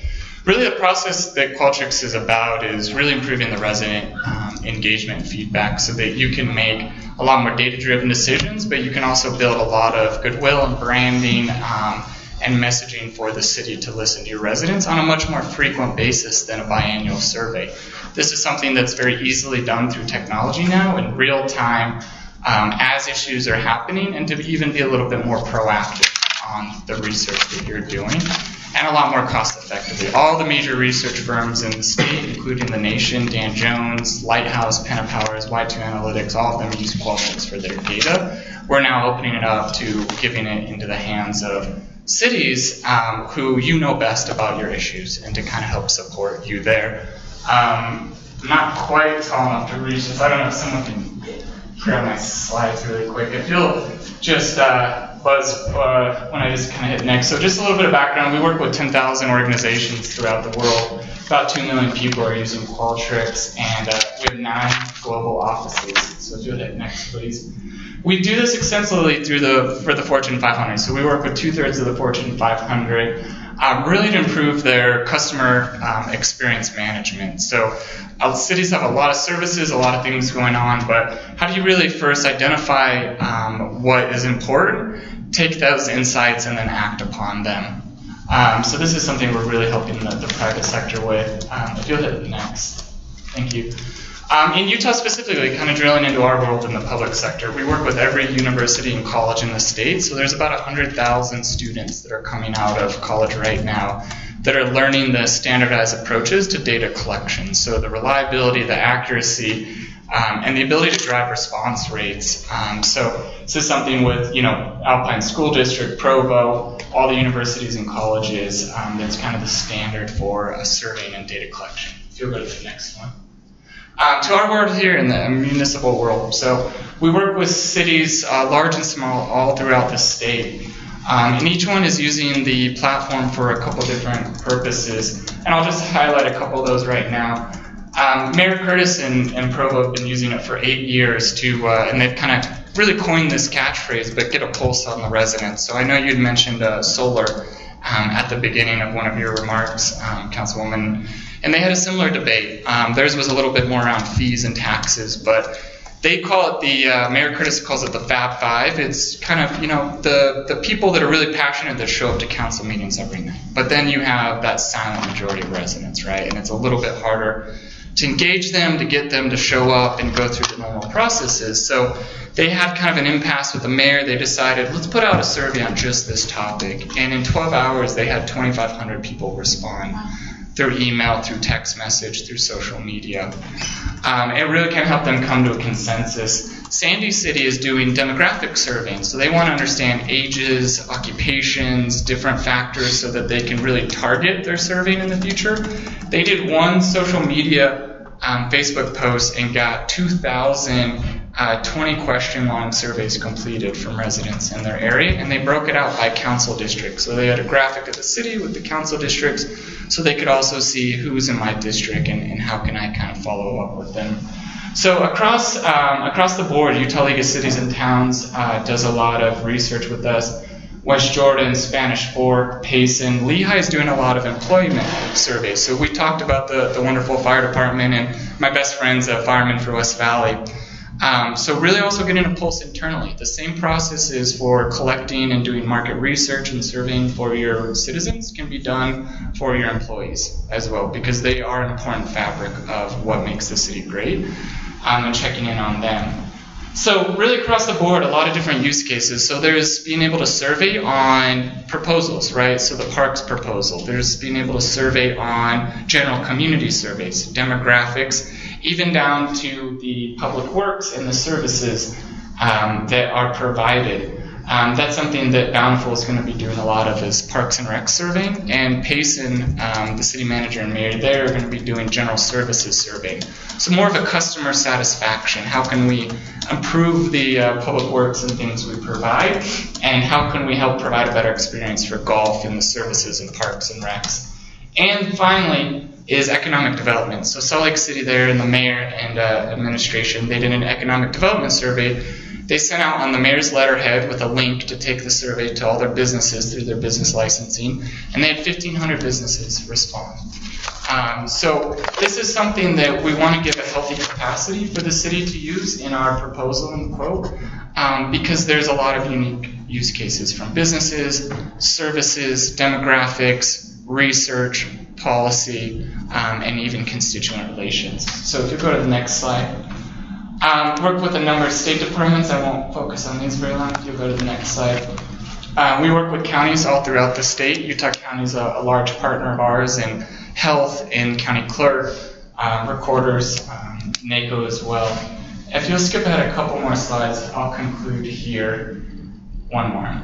really the process that Qualtrics is about is really improving the resident um, engagement and feedback so that you can make a lot more data-driven decisions, but you can also build a lot of goodwill and branding um, and messaging for the city to listen to your residents on a much more frequent basis than a biannual survey. This is something that's very easily done through technology now in real time um, as issues are happening, and to even be a little bit more proactive on the research that you're doing, and a lot more cost effectively. All the major research firms in the state, including the nation, Dan Jones, Lighthouse, Pentapowers, Y two Analytics, all of them use Qualtrics for their data. We're now opening it up to giving it into the hands of cities um, who you know best about your issues and to kind of help support you there. Um, not quite tall enough to reach this. I don't know if someone can grab my slides really quick. If you'll just uh, buzz uh, when I just kind of hit next. So just a little bit of background. We work with ten thousand organizations throughout the world. About two million people are using Qualtrics, and uh, we have nine global offices. So if you'll hit next, please. We do this extensively through the for the Fortune five hundred. So we work with two-thirds of the Fortune five hundred, um, really to improve their customer um, experience management. So uh, cities have a lot of services, a lot of things going on, but how do you really first identify um, what is important, take those insights, and then act upon them? Um, so this is something we're really helping the, the private sector with. Um, if you'll hit next. Thank you. Um, in Utah specifically, kind of drilling into our world in the public sector, we work with every university and college in the state. So there's about one hundred thousand students that are coming out of college right now that are learning the standardized approaches to data collection. So the reliability, the accuracy, um, and the ability to drive response rates. Um, so this is something with, you know, Alpine School District, Provo, all the universities and colleges, um, that's kind of the standard for uh, surveying and data collection. If you'll go to the next one. Um, to our world here in the municipal world. So we work with cities, uh, large and small, all throughout the state. Um, and each one is using the platform for a couple different purposes. And I'll just highlight a couple of those right now. Um, Mayor Curtis and, and Provo have been using it for eight years to, uh, and they've kind of really coined this catchphrase, but get a pulse on the residents. So I know you'd mentioned uh, solar um, at the beginning of one of your remarks, um, Councilwoman. And they had a similar debate. Um, theirs was a little bit more around fees and taxes, but they call it the, uh, Mayor Curtis calls it the Fab Five. It's kind of, you know, the, the people that are really passionate that show up to council meetings every night. But then you have that silent majority of residents, right? And it's a little bit harder to engage them, to get them to show up and go through the normal processes. So they had kind of an impasse with the mayor. They decided, let's put out a survey on just this topic. And in twelve hours, they had twenty-five hundred people respond. Through email, through text message, through social media. Um, it really can help them come to a consensus. Sandy City is doing demographic surveying, so they want to understand ages, occupations, different factors so that they can really target their surveying in the future. They did one social media um, Facebook post and got two thousand uh, twenty question long surveys completed from residents in their area, and they broke it out by council district. So they had a graphic of the city with the council districts, so they could also see who's in my district and, and how can I kind of follow up with them. So across um, across the board, Utah League of Cities and Towns uh, does a lot of research with us. West Jordan, Spanish Fork, Payson, Lehigh is doing a lot of employment surveys. So we talked about the, the wonderful fire department, and my best friend's a fireman for West Valley. Um, so really also getting a pulse internally. The same process is for collecting and doing market research and surveying for your citizens can be done for your employees as well, because they are an important fabric of what makes the city great, um, and checking in on them. So really across the board, a lot of different use cases. So there's being able to survey on proposals, right? So the parks proposal. There's being able to survey on general community surveys, demographics, even down to the public works and the services um, that are provided. Um, that's something that Bountiful is going to be doing a lot of, is Parks and Rec surveying, and Payson, um, the city manager and mayor there, are going to be doing general services surveying. So more of a customer satisfaction. How can we improve the uh, public works and things we provide, and how can we help provide a better experience for golf and the services in Parks and Recs? And finally is economic development. So Salt Lake City there and the mayor and uh, administration, they did an economic development survey They sent out on the mayor's letterhead with a link to take the survey to all their businesses through their business licensing, and they had fifteen hundred businesses respond. Um, so this is something that we want to give a healthy capacity for the city to use in our proposal and quote, um, because there's a lot of unique use cases from businesses, services, demographics, research, policy, um, and even constituent relations. So if you go to the next slide. Um, work with a number of state departments. I won't focus on these very long. If you go to the next slide. Uh, we work with counties all throughout the state. Utah County is a, a large partner of ours in health, in county clerk, um, recorders, um, NACO as well. If you'll skip ahead a couple more slides, I'll conclude here. One more.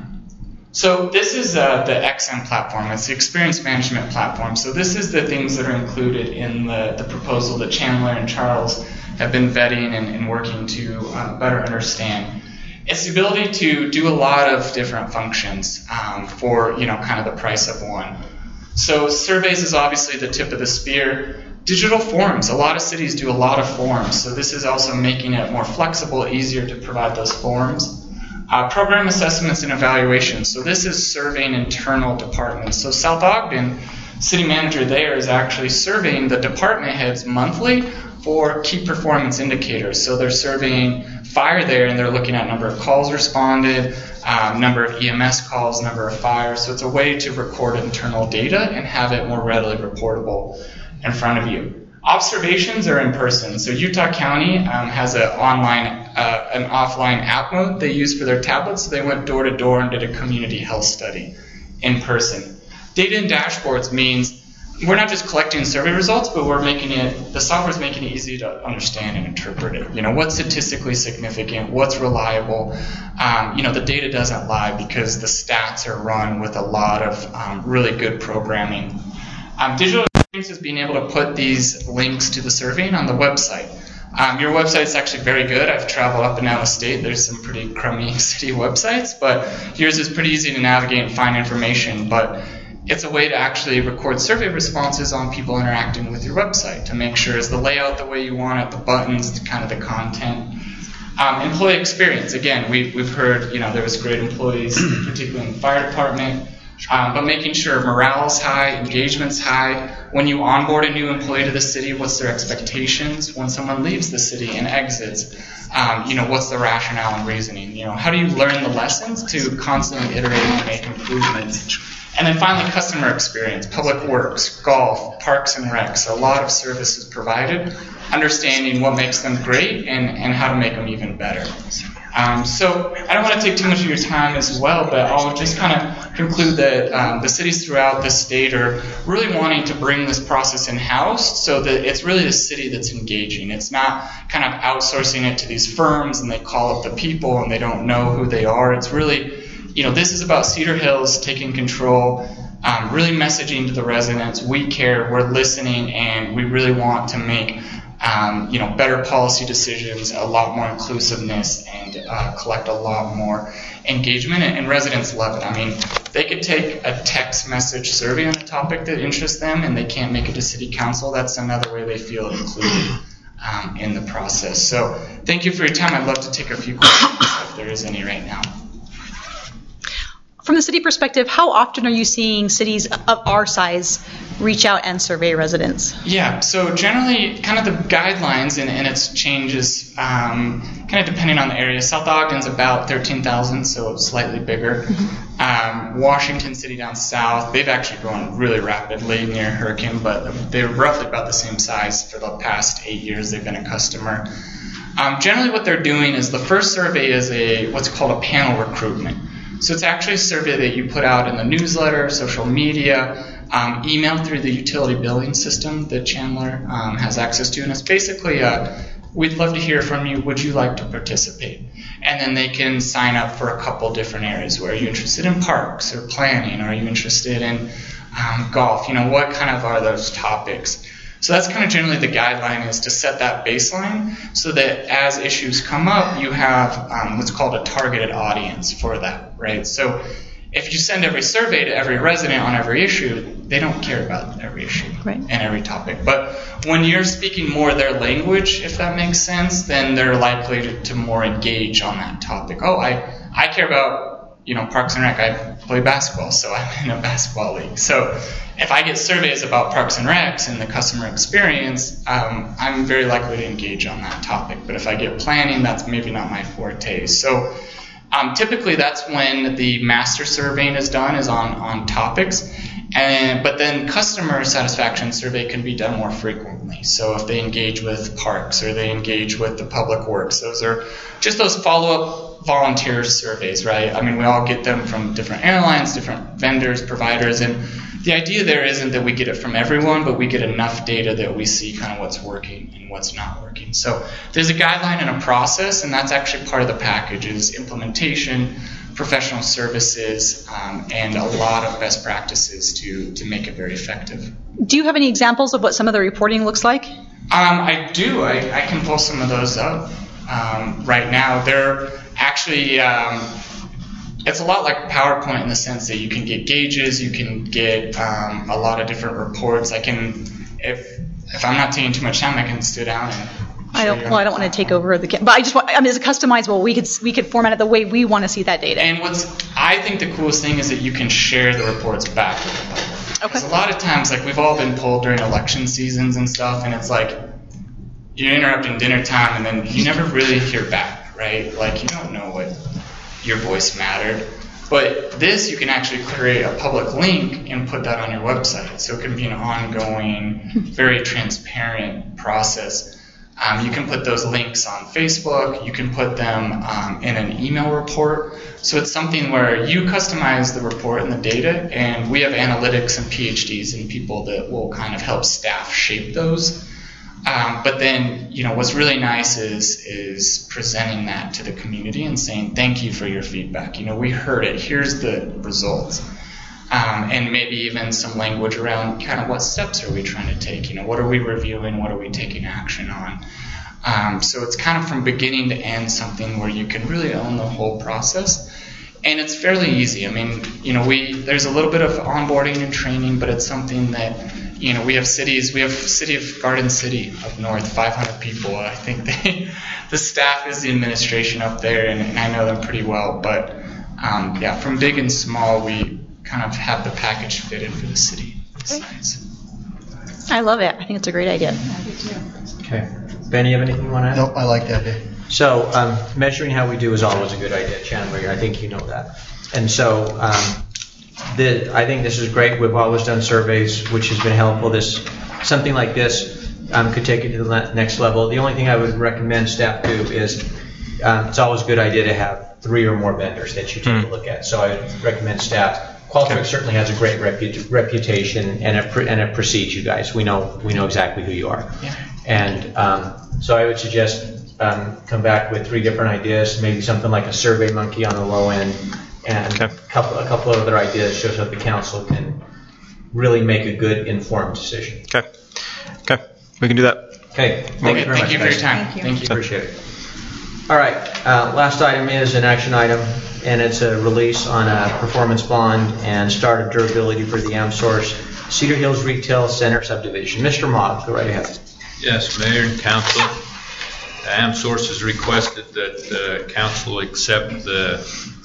So this is uh, the X M platform. It's the experience management platform. So this is the things that are included in the, the proposal that Chandler and Charles have been vetting and, and working to uh, better understand. It's the ability to do a lot of different functions um, for, you know, kind of the price of one. So surveys is obviously the tip of the spear. Digital forms. A lot of cities do a lot of forms. So this is also making it more flexible, easier to provide those forms. Uh, program assessments and evaluations. So this is surveying internal departments. So South Ogden, city manager there is actually surveying the department heads monthly for key performance indicators. So they're surveying fire there, and they're looking at number of calls responded, um, number of E M S calls, number of fires. So it's a way to record internal data and have it more readily reportable in front of you. Observations are in person. So Utah County um, has an online, uh, an offline app mode they use for their tablets. So they went door to door and did a community health study in person. Data and dashboards means we're not just collecting survey results, but we're making it, the software is making it easy to understand and interpret it. You know, what's statistically significant, what's reliable. Um, you know, the data doesn't lie because the stats are run with a lot of um, really good programming. Um, digital experience is being able to put these links to the surveying on the website. Um, your website is actually very good. I've traveled up and down the state. There's some pretty crummy city websites, but yours is pretty easy to navigate and find information. But it's a way to actually record survey responses on people interacting with your website to make sure is the layout the way you want it, the buttons, kind of the content. Um, employee experience. Again, we've, we've heard, you know, there was great employees, particularly in the fire department. Um, but making sure morale is high, engagement's high. When you onboard a new employee to the city, what's their expectations? When someone leaves the city and exits, um, you know, what's the rationale and reasoning? You know, how do you learn the lessons to constantly iterate and make improvements? And then finally, customer experience, public works, golf, parks and recs, a lot of services provided, understanding what makes them great and, and how to make them even better. Um, so I don't want to take too much of your time as well, but I'll just kind of conclude that um, the cities throughout the state are really wanting to bring this process in-house so that it's really the city that's engaging. It's not kind of outsourcing it to these firms and they call up the people and they don't know who they are. It's really, you know, this is about Cedar Hills taking control, um, really messaging to the residents. We care, we're listening, and we really want to make Um, you know, better policy decisions, a lot more inclusiveness, and uh, collect a lot more engagement, and, and residents love it. I mean, they could take a text message survey on a topic that interests them and they can't make it to city council. That's another way they feel included um, in the process. So thank you for your time. I'd love to take a few questions if there is any right now. From the city perspective, how often are you seeing cities of our size reach out and survey residents? Yeah, so generally kind of the guidelines, and, and its changes um, kind of depending on the area. South Ogden's about thirteen thousand, so slightly bigger. Mm-hmm. Um, Washington City down south, they've actually grown really rapidly near Hurricane, but they're roughly about the same size for the past eight years they've been a customer. Um, generally what they're doing is the first survey is a what's called a panel recruitment. So it's actually a survey that you put out in the newsletter, social media, um, email through the utility billing system that Chandler um, has access to. And it's basically, a, we'd love to hear from you. Would you like to participate? And then they can sign up for a couple different areas. Where are you interested in parks or planning? Are you interested in um, golf? You know, what kind of are those topics? So that's kind of generally the guideline, is to set that baseline so that as issues come up, you have um, what's called a targeted audience for that, right? So if you send every survey to every resident on every issue, they don't care about every issue Right. and every topic. But when you're speaking more their language, if that makes sense, then they're likely to, to more engage on that topic. Oh, I, I care about, you know, Parks and Rec. I play basketball, so I'm in a basketball league. So if I get surveys about Parks and Recs and the customer experience, um, I'm very likely to engage on that topic. But if I get planning, that's maybe not my forte. So um, typically that's when the master surveying is done, is on, on topics. And, but then customer satisfaction survey can be done more frequently. So if they engage with parks or they engage with the public works, those are just those follow-up volunteer surveys, right? I mean, we all get them from different airlines, different vendors, providers, and the idea there isn't that we get it from everyone, but we get enough data that we see kind of what's working and what's not working. So there's a guideline and a process, and that's actually part of the package, is implementation, professional services, um, and a lot of best practices to, to make it very effective. Do you have any examples of what some of the reporting looks like? Um, I do. I, I can pull some of those up um, right now. They're actually, um, it's a lot like PowerPoint in the sense that you can get gauges, you can get um, a lot of different reports. I can, if if I'm not taking too much time, I can sit down and I don't. Well, I don't want to take over the. But I just want. I mean, it's customizable. We could we could format it the way we want to see that data. And what's I think the coolest thing is that you can share the reports back with the public. Okay. Because a lot of times, like we've all been polled during election seasons and stuff, and it's like you're interrupting dinner time, and then you never really hear back, right? Like you don't know what your voice mattered. But this, you can actually create a public link and put that on your website, so it can be an ongoing, very transparent process. Um, you can put those links on Facebook. You can put them um, in an email report. So it's something where you customize the report and the data, and we have analytics and P H Ds and people that will kind of help staff shape those. Um, but then, you know, what's really nice is is presenting that to the community and saying, thank you for your feedback. You know, we heard it. Here's the results. Um, and maybe even some language around kind of what steps are we trying to take? You know, what are we reviewing? What are we taking action on? Um, so it's kind of from beginning to end something where you can really own the whole process. And it's fairly easy. I mean, you know, we there's a little bit of onboarding and training, but it's something that, you know, we have cities, we have city of Garden City up north, five hundred people. I think they, the staff is the administration up there, and, and I know them pretty well. But um, yeah, from big and small, we kind of have the package fitted for the city size. I love it. I think it's a great idea. Okay. Ben, you have anything you want to add? Nope, I like that idea. So um, measuring how we do is always a good idea, Chandler. I think you know that. And so um, the, I think this is great. We've always done surveys, which has been helpful. This something like this um, could take it to the next level. The only thing I would recommend staff do is um, it's always a good idea to have three or more vendors that you take mm. a look at. So I would recommend staff. Qualtrics okay. certainly has a great repu- reputation, and it, pre- and it precedes you guys. We know we know exactly who you are. Yeah. And um, so I would suggest um, come back with three different ideas, maybe something like a Survey Monkey on the low end, and okay. a couple a couple of other ideas so that the council can really make a good informed decision. Okay. Okay. We can do that. Okay. Thank okay, you very thank much. you for your time. Thank you. Thank you. Appreciate it. All right. Uh, last item is an action item, and it's a release on a performance bond and start of durability for the AmSource Cedar Hills Retail Center subdivision. Mister Mogg, go right ahead. Yes, Mayor and Council. AmSource has requested that the council accept the,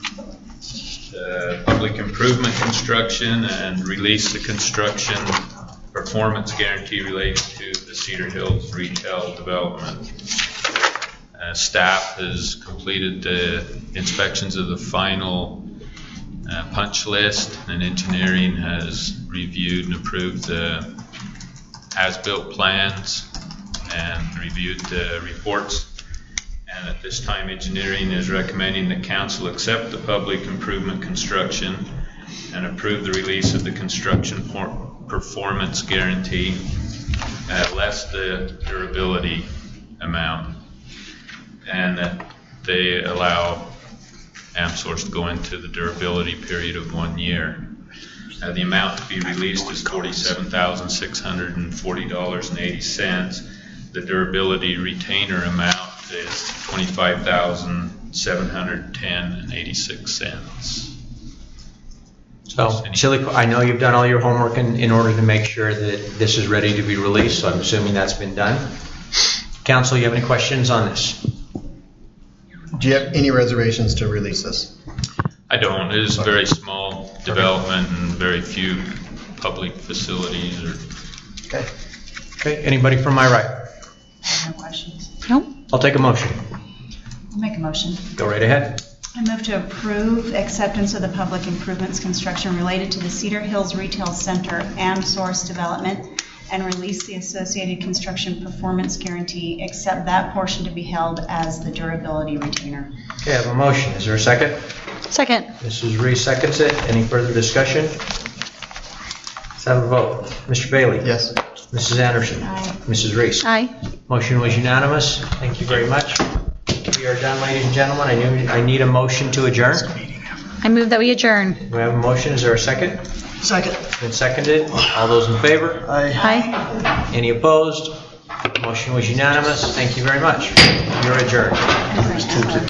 the public improvement construction and release the construction performance guarantee related to the Cedar Hills retail development. Uh, staff has completed the inspections of the final uh, punch list, and engineering has reviewed and approved the as-built plans and reviewed the reports. And at this time, engineering is recommending that council accept the public improvement construction and approve the release of the construction for- performance guarantee at less the durability amount, and that they allow AmSource to go into the durability period of one year. Uh, the amount to be released is forty-seven thousand six hundred forty dollars and eighty cents. The durability retainer amount is twenty-five thousand seven hundred ten dollars and eighty-six cents. So, Silly, I know you've done all your homework in, in order to make sure that this is ready to be released, so I'm assuming that's been done. Council, you have any questions on this? Do you have any reservations to release this? I don't. It is a very small development and very few public facilities. Or Okay. Okay, anybody from my right? No questions. No? I'll take a motion. I'll make a motion. Go right ahead. I move to approve acceptance of the public improvements construction related to the Cedar Hills Retail Center and Source Development and release the associated construction performance guarantee, except that portion to be held as the durability retainer. Okay, I have a motion. Is there a second? Second. Missus Reese seconds it. Any further discussion? Let's have a vote. Mister Bailey? Yes. Missus Anderson? Aye. Missus Reese? Aye. Motion was unanimous. Thank you very much. We are done, ladies and gentlemen. I need, I need a motion to adjourn. I move that we adjourn. Do we have a motion? Is there a second? Second. Been seconded. All those in favor? Aye. Aye. Any opposed? Motion was unanimous. Thank you very much. You're adjourned.